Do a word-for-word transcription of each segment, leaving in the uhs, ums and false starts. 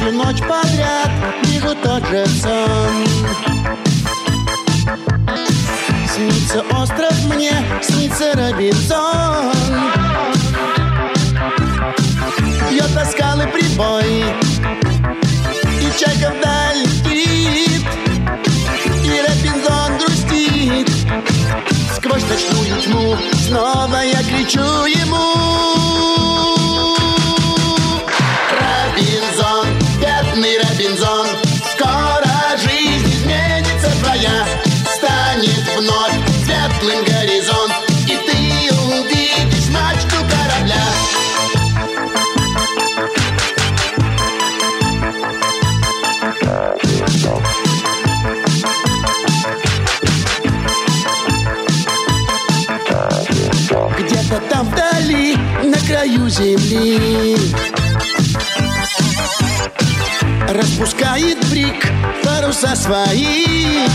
Третью ночь подряд вижу тот же сон. Снится остров мне, снится Робинзон. Бьет о скалы прибой, и чайка вдаль летит, и Робинзон грустит. Сквозь ночную тьму снова я кричу ему: Робинзон, бедный Робинзон, скоро жизнь изменится твоя, станет вновь светлым горизонт, и ты увидишь мачту корабля. Где-то там вдали, на краю земли, распускает брик паруса свои.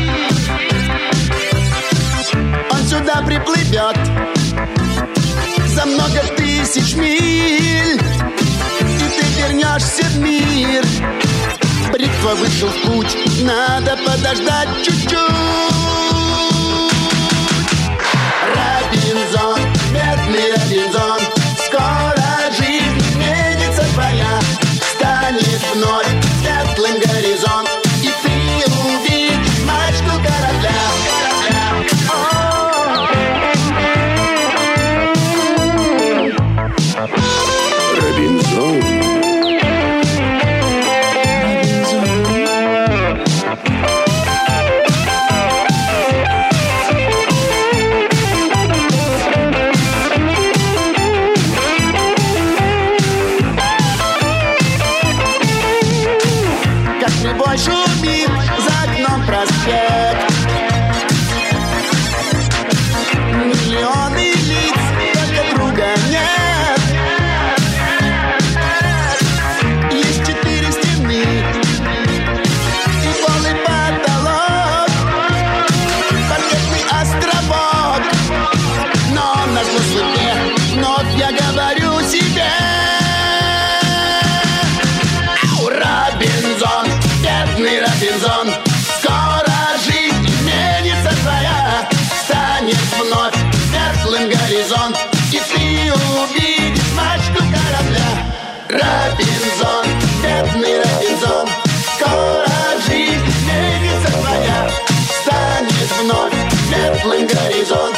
Он сюда приплывет за много тысяч миль, и ты вернешься в мир. Брик твой вышел в путь, надо подождать чуть-чуть. Робинзон, бедный Робинзон, скоро жизнь изменится твоя, станет вновь светлым горизонт, и ты увидишь мачту корабля. Робинзон. Прибой шумит, за окном проспект, миллионы лиц, только друга нет. Есть четыре стены и полный потолок, паркетный островок. Но на зло судьбе вновь я говорю себе: Робинзон, бедный Робинзон, скоро жизнь изменится твоя, станет вновь светлым горизонт, и ты увидишь мачту корабля. Робинзон, бедный Робинзон, скоро жизнь изменится твоя, станет вновь светлым горизонт.